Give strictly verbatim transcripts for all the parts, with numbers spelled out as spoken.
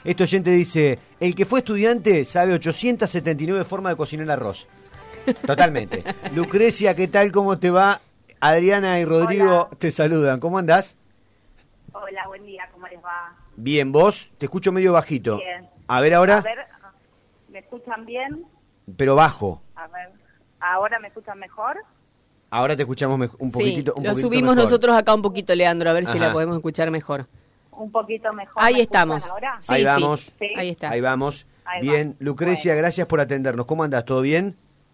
Este oyente dice, el que fue estudiante sabe ochocientas setenta y nueve formas de cocinar arroz. Totalmente. Lucrecia, ¿qué tal? ¿Cómo te va? Adriana y Rodrigo Hola. Te saludan. ¿Cómo andás? Hola, buen día, ¿cómo les va? Bien, ¿vos? Te escucho medio bajito. Bien. A ver ahora. A ver, ¿me escuchan bien? Pero bajo. A ver, ¿ahora me escuchan mejor? Ahora te escuchamos mej- un poquitito, sí, un lo poquitito subimos mejor. nosotros acá un poquito, Leandro, a ver si Ajá. la podemos escuchar mejor. Un poquito mejor. Ahí ¿me escuchan estamos. ahora? Sí, Ahí sí. vamos. Sí. Ahí está. Ahí vamos. Ahí Bien, va. Lucrecia, Bueno. gracias por atendernos. ¿Cómo andás? ¿Todo bien?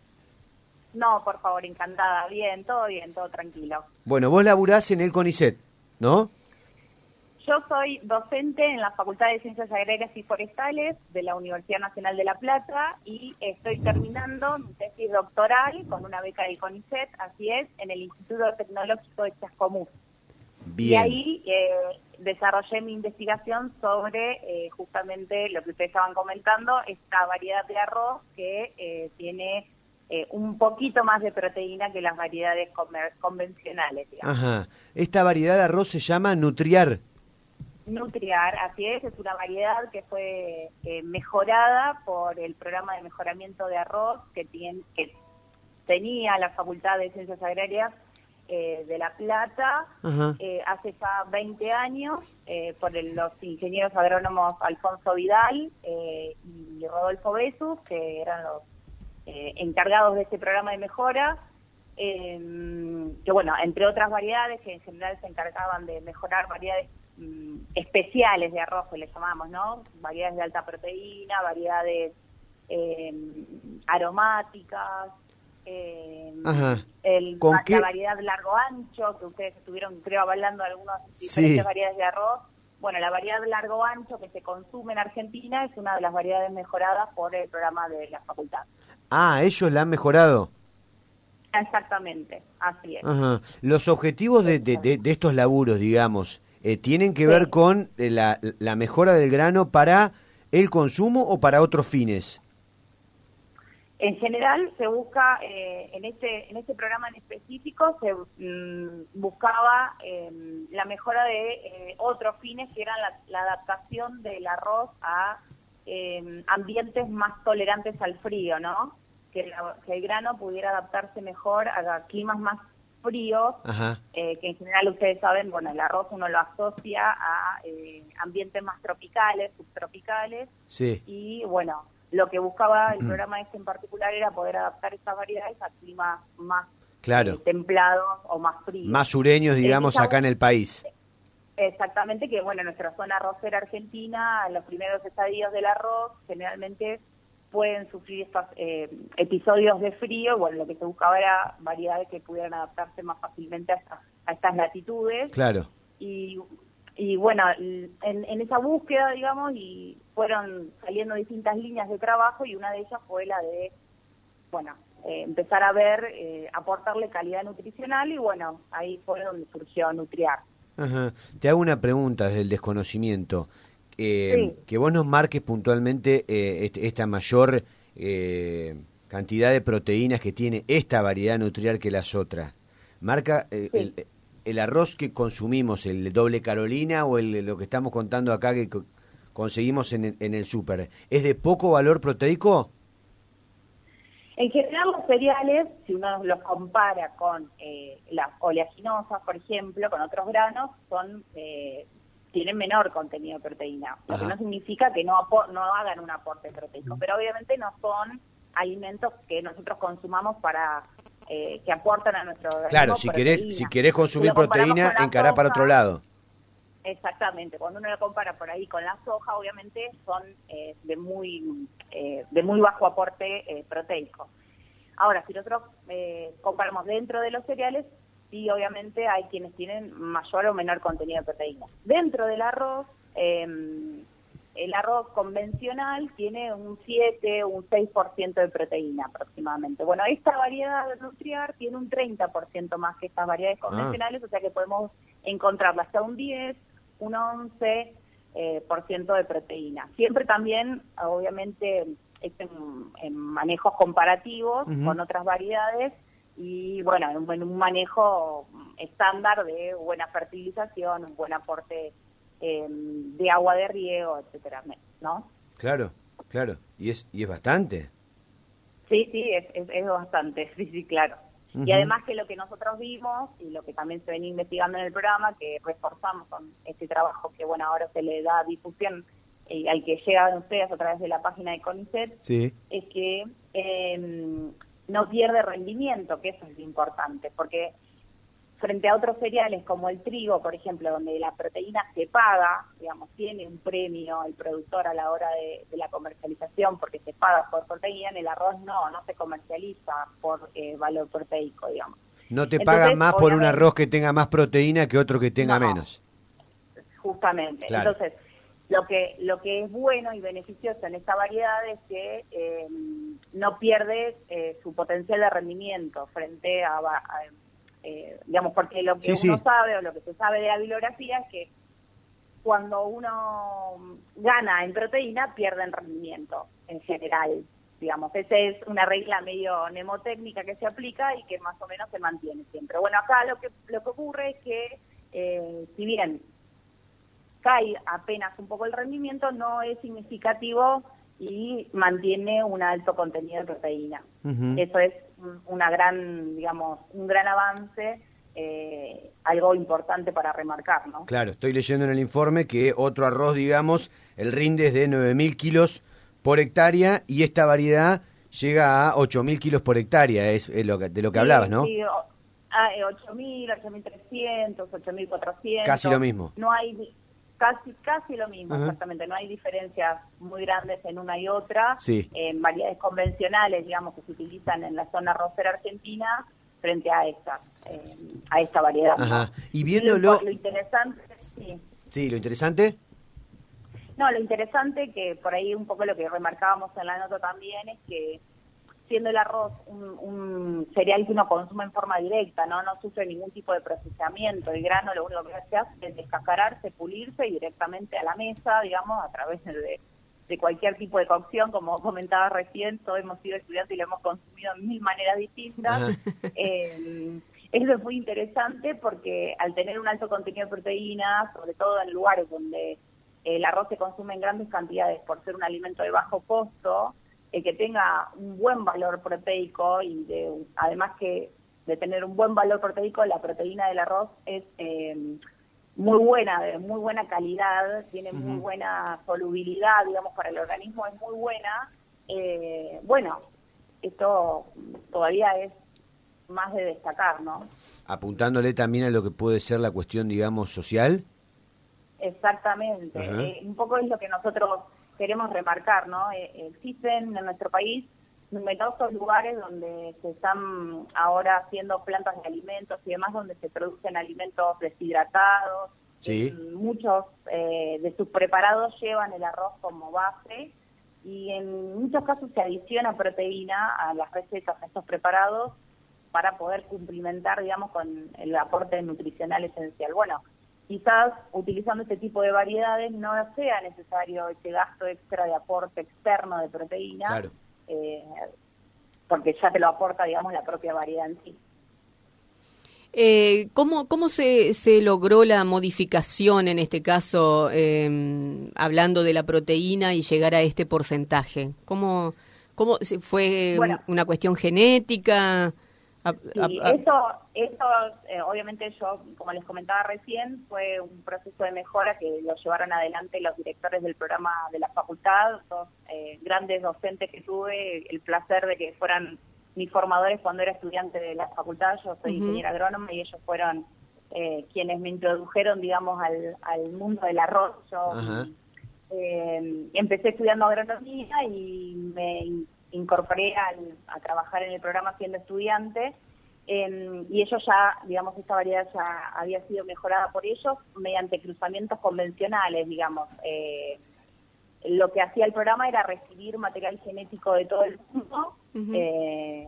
No, por favor, encantada. Bien, todo bien, todo tranquilo. Bueno, vos laburás en el CONICET, ¿no? Yo soy docente en la Facultad de Ciencias Agrarias y Forestales de la Universidad Nacional de La Plata y estoy terminando mi tesis doctoral con una beca del CONICET, así es, en el Instituto Tecnológico de Chascomús. Bien. Y ahí eh, desarrollé mi investigación sobre eh, justamente lo que ustedes estaban comentando, esta variedad de arroz que eh, tiene eh, un poquito más de proteína que las variedades comer- convencionales, digamos. Ajá. Esta variedad de arroz se llama Nutriar. Nutriar, así es, es una variedad que fue eh, mejorada por el programa de mejoramiento de arroz que, tiene, que tenía la Facultad de Ciencias Agrarias eh, de La Plata Ajá. eh, hace ya veinte años eh, por el- los ingenieros agrónomos Alfonso Vidal eh, y Rodolfo Besus, que eran los eh, encargados de este programa de mejora. Eh, que bueno, entre otras variedades que en general se encargaban de mejorar variedades mm, especiales de arroz, que le llamamos, ¿no? Variedades de alta proteína, variedades eh, aromáticas, eh, Ajá. el, ¿Con la qué? variedad largo ancho, que ustedes estuvieron, creo, hablando de algunas Sí. diferentes variedades de arroz. Bueno, la variedad largo ancho que se consume en Argentina es una de las variedades mejoradas por el programa de la facultad. Ah, ellos la han mejorado. Exactamente, así es. Ajá. Los objetivos de, de, de, de estos laburos, digamos, eh, ¿tienen que Sí. ver con eh, la, la mejora del grano para el consumo o para otros fines? En general se busca, eh, en este en este programa en específico, se mm, buscaba eh, la mejora de eh, otros fines que eran la, la adaptación del arroz a eh, ambientes más tolerantes al frío, ¿no? Que, la- que el grano pudiera adaptarse mejor a climas más fríos, Ajá. eh, que en general ustedes saben, bueno, el arroz uno lo asocia a eh, ambientes más tropicales, subtropicales, Sí. y bueno, lo que buscaba el programa este en particular era poder adaptar estas variedades a climas más Claro. eh, templados o más fríos. Más sureños, digamos, esa- acá en el país. Exactamente, que bueno, nuestra zona arrocera argentina, en los primeros estadios del arroz, generalmente pueden sufrir estos eh, episodios de frío. Bueno, lo que se buscaba era variedades que pudieran adaptarse más fácilmente a estas, a estas latitudes. Claro. Y, y bueno, en, en esa búsqueda, digamos, y fueron saliendo distintas líneas de trabajo y una de ellas fue la de, bueno, eh, empezar a ver, eh, aportarle calidad nutricional y bueno, ahí fue donde surgió Nutriar. Ajá. Te hago una pregunta desde el desconocimiento. Eh, Sí. Que vos nos marques puntualmente eh, este- esta mayor eh, cantidad de proteínas que tiene esta variedad nutriar que las otras. Marca eh, Sí. el, el arroz que consumimos, el doble Carolina o el, lo que estamos contando acá que co- conseguimos en el, en el súper. ¿Es de poco valor proteico? En general los cereales, si uno los compara con eh, las oleaginosas, por ejemplo, con otros granos, son eh, tienen menor contenido de proteína, lo que Ajá. no significa que no apo- no hagan un aporte proteico, pero obviamente no son alimentos que nosotros consumamos para eh, que aportan a nuestro organismo Claro, si querés, proteína. si querés consumir lo comparamos proteína, con la encará para soja, otro lado. Exactamente, cuando uno lo compara por ahí con la soja, obviamente son eh, de muy eh, de muy bajo aporte eh, proteico. Ahora, si nosotros eh, comparamos dentro de los cereales, sí, obviamente hay quienes tienen mayor o menor contenido de proteína. Dentro del arroz, eh, el arroz convencional tiene un siete o un seis por ciento de proteína aproximadamente. Bueno, esta variedad de Nutriar tiene un treinta por ciento más que estas variedades convencionales, o sea que podemos encontrarla hasta un diez, un once eh, por ciento de proteína. Siempre también, obviamente, es en, en manejos comparativos Ujú. con otras variedades y, bueno, en, en un manejo estándar de buena fertilización, un buen aporte eh, de agua de riego, etcétera, ¿no? Claro, claro, y es y es bastante. Sí, sí, es, es, es bastante, sí, sí, claro. Uh-huh. Y además que lo que nosotros vimos, y lo que también se venía investigando en el programa, que reforzamos con este trabajo que, bueno, ahora se le da difusión eh, al que llegan ustedes a través de la página de CONICET, sí. es que eh, no pierde rendimiento, que eso es lo importante, porque frente a otros cereales como el trigo, por ejemplo, donde la proteína se paga, digamos, tiene un premio el productor a la hora de, de la comercialización porque se paga por proteína, en el arroz no, no se comercializa por eh, valor proteico, digamos. No te Entonces, pagan más por un arroz que tenga más proteína que otro que tenga no, menos. Justamente. Claro. Entonces, lo que lo que es bueno y beneficioso en esta variedad es que eh, no pierde eh, su potencial de rendimiento frente a, a Eh, digamos, porque lo que sí, uno sí. sabe o lo que se sabe de la bibliografía es que cuando uno gana en proteína pierde en rendimiento en general, digamos. Esa es una regla medio mnemotécnica que se aplica y que más o menos se mantiene siempre. Bueno, acá lo que lo que ocurre es que eh, si bien cae apenas un poco el rendimiento, no es significativo y mantiene un alto contenido de proteína. Uh-huh. Eso es una gran, digamos, un gran avance, eh, algo importante para remarcar, ¿no? Claro, estoy leyendo en el informe que otro arroz, digamos, el rinde es de nueve mil kilos por hectárea y esta variedad llega a ocho mil kilos por hectárea, es, es lo que, de lo que sí, hablabas, ¿no? Sí, ocho mil, ocho mil trescientos, ocho mil cuatrocientos. Casi lo mismo. No hay... Casi casi lo mismo, uh-huh. exactamente. No hay diferencias muy grandes en una y otra. Sí. En variedades convencionales, digamos, que se utilizan en la zona arrocera argentina frente a esta, eh, a esta variedad. Ajá. ¿No? Y viéndolo... Lo, lo interesante, sí. Sí, lo interesante... No, lo interesante que por ahí un poco lo que remarcábamos en la nota también es que siendo el arroz un, un cereal que uno consume en forma directa, no no sufre ningún tipo de procesamiento, el grano lo único que se hace es descascararse, pulirse y directamente a la mesa, digamos, a través de, de cualquier tipo de cocción, como comentaba recién, todos hemos sido estudiantes y lo hemos consumido de mil maneras distintas. Eh, eso es muy interesante porque al tener un alto contenido de proteínas, sobre todo en lugares donde el arroz se consume en grandes cantidades por ser un alimento de bajo costo, el que tenga un buen valor proteico y de, además que de tener un buen valor proteico, la proteína del arroz es eh, muy buena, de muy buena calidad, tiene uh-huh. muy buena solubilidad, digamos, para el organismo es muy buena. Eh, bueno, esto todavía es más de destacar, ¿no? Apuntándole también a lo que puede ser la cuestión, digamos, social. Exactamente, uh-huh. eh, un poco es lo que nosotros queremos remarcar, ¿no? Eh, existen en nuestro país numerosos lugares donde se están ahora haciendo plantas de alimentos y demás, donde se producen alimentos deshidratados. Sí. Eh, muchos eh, de sus preparados llevan el arroz como base y en muchos casos se adiciona proteína a las recetas, a estos preparados, para poder cumplimentar, digamos, con el aporte nutricional esencial. Bueno, quizás utilizando este tipo de variedades no sea necesario ese gasto extra de aporte externo de proteína, claro. eh, porque ya te lo aporta, digamos, la propia variedad en sí. Eh, ¿Cómo, cómo se, se logró la modificación, en este caso, eh, hablando de la proteína y llegar a este porcentaje? ¿Cómo, cómo fue bueno, una cuestión genética? A, sí, a, a... eso, eso eh, obviamente yo, como les comentaba recién, fue un proceso de mejora que lo llevaron adelante los directores del programa de la facultad, dos eh, grandes docentes que tuve, el placer de que fueran mis formadores cuando era estudiante de la facultad. Yo soy uh-huh. ingeniera agrónoma y ellos fueron eh, quienes me introdujeron, digamos, al, al mundo del arroz. Yo uh-huh. eh, empecé estudiando agronomía y me incorporé al, a trabajar en el programa siendo estudiante, eh, y ellos ya, digamos, esta variedad ya había sido mejorada por ellos mediante cruzamientos convencionales, digamos. Eh, lo que hacía el programa era recibir material genético de todo el mundo. Uh-huh. eh,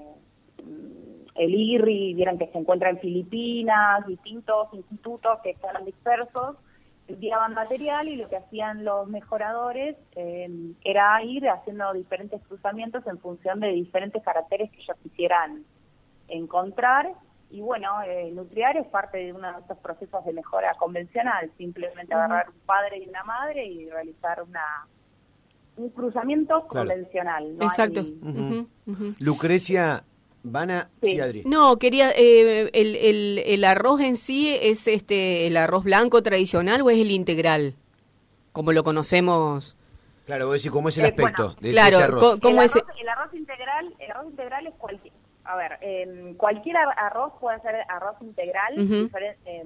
el I R R I, vieron que se encuentra en Filipinas, distintos institutos que estaban dispersos, enviaban material y lo que hacían los mejoradores eh, era ir haciendo diferentes cruzamientos en función de diferentes caracteres que ellos quisieran encontrar Y bueno, eh, Nutriar es parte de uno de estos procesos de mejora convencional, simplemente uh-huh. agarrar un padre y una madre y realizar una un cruzamiento claro. convencional. ¿No? Exacto. Hay... Uh-huh. Uh-huh. Lucrecia, van a... Sí. Sí, Adri. No, quería, eh, el, el, el arroz en sí es este el arroz blanco tradicional o es el integral, como lo conocemos. Claro, vos decís, ¿cómo es el aspecto eh, bueno, de claro, ese arroz? ¿cómo el es? Arroz, el arroz integral, el arroz integral es cualquier, a ver, eh, cualquier arroz puede ser arroz integral. Uh-huh. diferente, eh,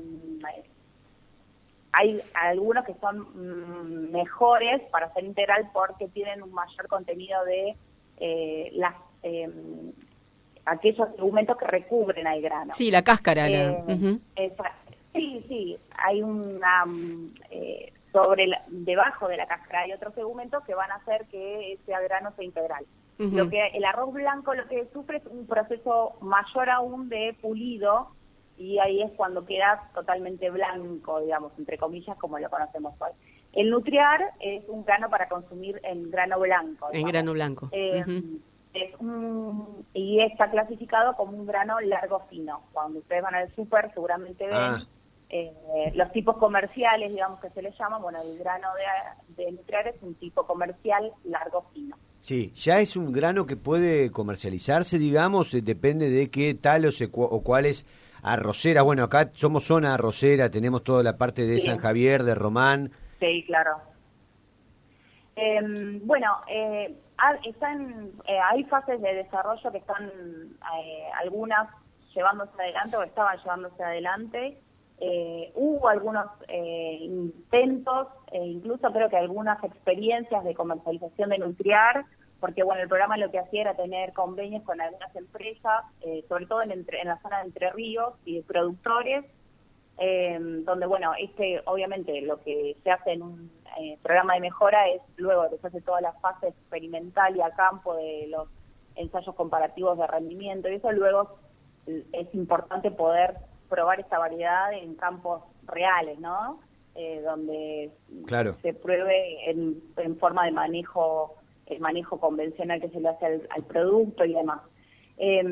hay algunos que son mm, mejores para ser integral porque tienen un mayor contenido de eh, las eh, aquellos alimentos que recubren al grano. Sí, la cáscara. Eh, la... uh-huh. esa, sí, sí, hay una... Eh, sobre la, debajo de la cáscara hay otros segmentos que van a hacer que ese grano sea integral. Uh-huh. Lo que el arroz blanco lo que sufre es un proceso mayor aún de pulido y ahí es cuando queda totalmente blanco, digamos, entre comillas, como lo conocemos hoy. El Nutriar es un grano para consumir en grano blanco. En grano blanco. Eh, uh-huh. es un, y está clasificado como un grano largo fino. Cuando ustedes van al súper seguramente ven... Ah. Eh, los tipos comerciales, digamos que se les llama, bueno, el grano de, de Nutriar es un tipo comercial largo fino. Sí, ya es un grano que puede comercializarse, digamos, eh, depende de qué tal o, se, o cuál es arrocera. Bueno, acá somos zona arrocera, tenemos toda la parte de sí. San Javier, de Román. Sí, claro. Eh, bueno, eh, están, eh, hay fases de desarrollo que están eh, algunas llevándose adelante o estaban llevándose adelante. Eh, hubo algunos eh, intentos, e incluso creo que algunas experiencias de comercialización de Nutriar, porque bueno, el programa lo que hacía era tener convenios con algunas empresas, eh, sobre todo en, entre, en la zona de Entre Ríos y de productores, eh, donde bueno, este obviamente lo que se hace en un eh, programa de mejora es luego que se hace toda la fase experimental y a campo de los ensayos comparativos de rendimiento, y eso luego es importante poder probar esta variedad en campos reales, ¿no? Eh, donde claro. se pruebe en, en forma de manejo, el manejo convencional que se le hace al, al producto y demás. Eh,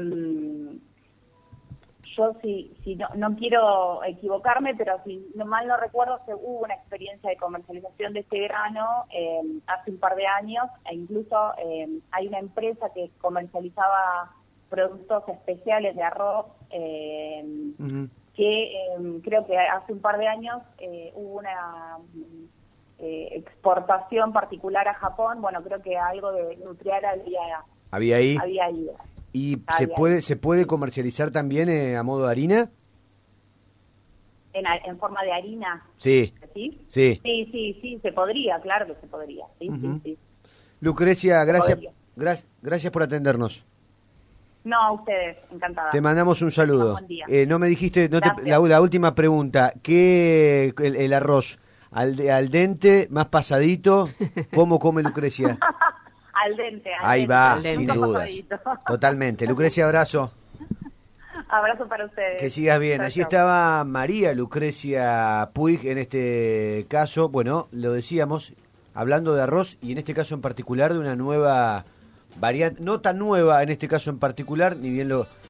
yo si, si no, no quiero equivocarme, pero si no, mal no recuerdo, que hubo una experiencia de comercialización de este grano eh, hace un par de años, e incluso eh, hay una empresa que comercializaba productos especiales de arroz, eh, uh-huh. que eh, creo que hace un par de años eh, hubo una eh, exportación particular a Japón. Bueno, creo que algo de Nutriar había, ¿Había ahí? Había ido. ¿Y había se puede ido. se puede comercializar también eh, a modo de harina? ¿En, en forma de harina? Sí. ¿Sí? Sí, sí, sí, sí, se podría, claro que se podría. Sí, uh-huh. sí, sí. Lucrecia, gracias, gra- gracias por atendernos. No, a ustedes, encantada. Te mandamos un saludo. Buen día. Eh, no me dijiste, no te, la, la última pregunta, ¿qué el, el arroz al, al dente, más pasadito, cómo come Lucrecia? al dente. Al Ahí dente, va, al dente. sin dudas. Totalmente. Lucrecia, abrazo. Abrazo para ustedes. Que sigas bien. Allí estaba María Lucrecia Puig en este caso, bueno, lo decíamos, hablando de arroz y en este caso en particular de una nueva variante, no tan nueva en este caso en particular, ni bien lo